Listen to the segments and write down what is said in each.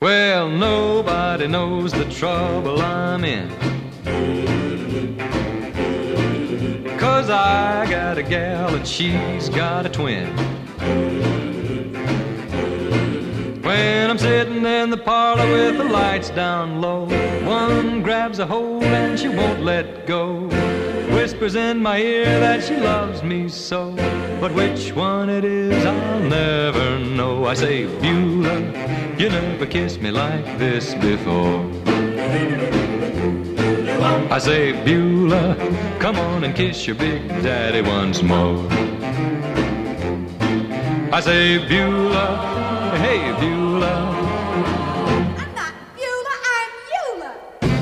Well, nobody knows the trouble I'm in, 'cause I got a gal and she's got a twin. When I'm sitting in the parlor with the lights down low, one grabs a hold and she won't let go. Whispers in my ear that she loves me so, but which one it is I'll never know. I say, Beulah, you never kissed me like this before. I say, Beulah, come on and kiss your big daddy once more. I say, Beulah, hey Beulah. I'm not Beulah, I'm Eula.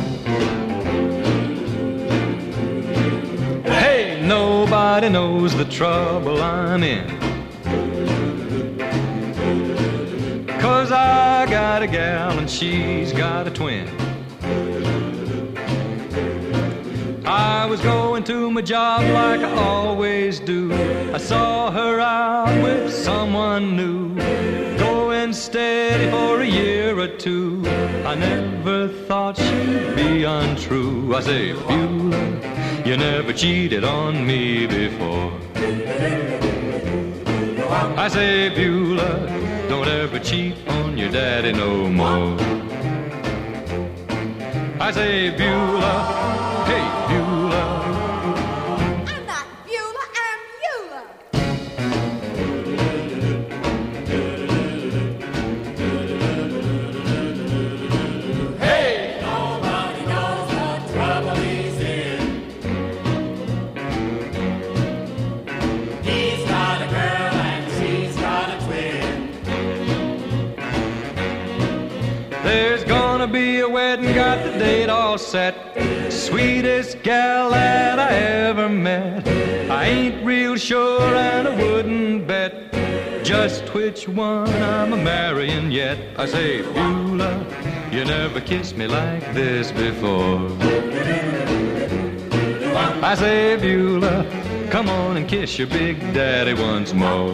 Hey, nobody knows the trouble I'm in, 'cause I got a gal and she's got a twin. I was going to my job like I always do. I saw her out with someone new, going steady for a year or two. I never thought she'd be untrue. I say, Beulah, you never cheated on me before. I say, Beulah, don't ever cheat on your daddy no more. I say, Beulah, hey Beulah. I'm not Beulah, I'm Eula. Hey! Nobody knows the trouble he's in. He's got a girl and she's got a twin. There's gonna be a wedding, got the date all set. Sweetest gal that I ever met. I ain't real sure and I wouldn't bet just which one I'm a-marrying yet. I say, Beulah, you never kissed me like this before. I say, Beulah, come on and kiss your big daddy once more.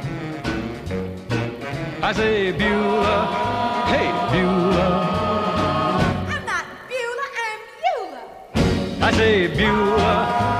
I say, Beulah, hey Beulah. I'm not Beulah, I'm Eula. I say, Beulah,